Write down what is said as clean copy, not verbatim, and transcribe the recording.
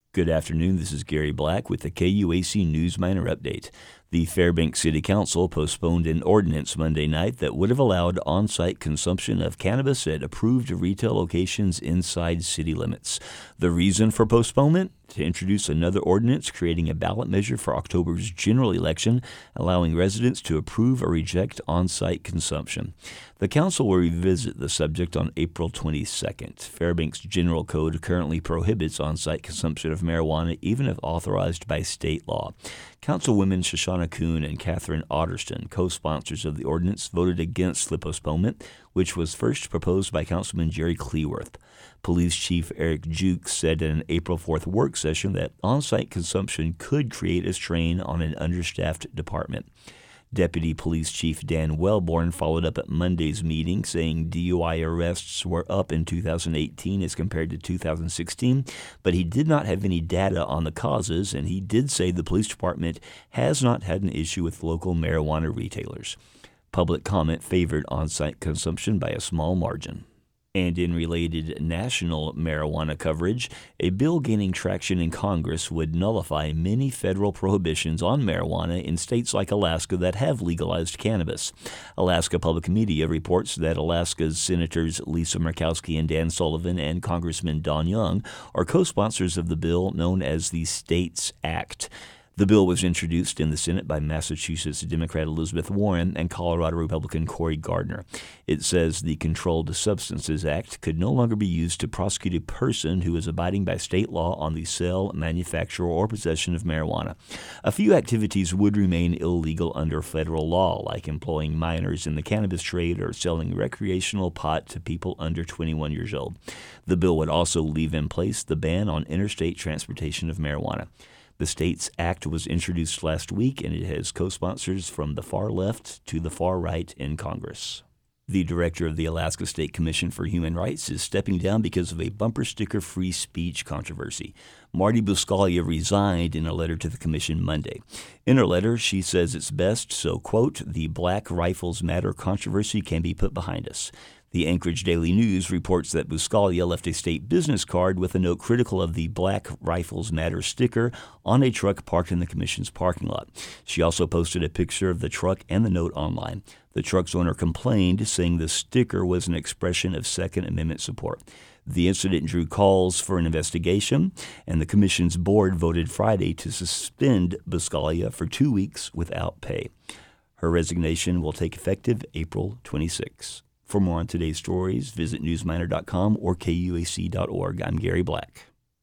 Good afternoon. This is Gary Black with the KUAC News Miner Update. The Fairbanks City Council postponed an ordinance Monday night that would have allowed on-site consumption of cannabis at approved retail locations inside city limits. The reason for postponement? To introduce another ordinance creating a ballot measure for October's general election, allowing residents to approve or reject on-site consumption. The council will revisit the subject on April 22nd. Fairbanks General Code currently prohibits on-site consumption of marijuana even if authorized by state law. Councilwomen Shoshana Kuhn and Catherine Otterston, co-sponsors of the ordinance, voted against the postponement, which was first proposed by Councilman Jerry Cleworth. Police Chief Eric Jukes said in an April 4th work session that on-site consumption could create a strain on an understaffed department. Deputy Police Chief Dan Wellborn followed up at Monday's meeting, saying DUI arrests were up in 2018 as compared to 2016, but he did not have any data on the causes, and he did say the police department has not had an issue with local marijuana retailers. Public comment favored on-site consumption by a small margin. And in related national marijuana coverage, a bill gaining traction in Congress would nullify many federal prohibitions on marijuana in states like Alaska that have legalized cannabis. Alaska Public Media reports that Alaska's Senators Lisa Murkowski and Dan Sullivan and Congressman Don Young are co-sponsors of the bill known as the STATES Act. The bill was introduced in the Senate by Massachusetts Democrat Elizabeth Warren and Colorado Republican Cory Gardner. It says the Controlled Substances Act could no longer be used to prosecute a person who is abiding by state law on the sale, manufacture, or possession of marijuana. A few activities would remain illegal under federal law, like employing minors in the cannabis trade or selling recreational pot to people under 21 years old. The bill would also leave in place the ban on interstate transportation of marijuana. The STATES Act was introduced last week, and it has co-sponsors from the far left to the far right in Congress. The director of the Alaska State Commission for Human Rights is stepping down because of a bumper sticker free speech controversy. Marty Buscaglia resigned in a letter to the commission Monday. In her letter, she says it's best so, quote, the Black Rifles Matter controversy can be put behind us. The Anchorage Daily News reports that Buscaglia left a state business card with a note critical of the Black Rifles Matter sticker on a truck parked in the commission's parking lot. She also posted a picture of the truck and the note online. The truck's owner complained, saying the sticker was an expression of Second Amendment support. The incident drew calls for an investigation, and the commission's board voted Friday to suspend Buscaglia for 2 weeks without pay. Her resignation will take effective April 26. For more on today's stories, visit newsminer.com or KUAC.org. I'm Gary Black.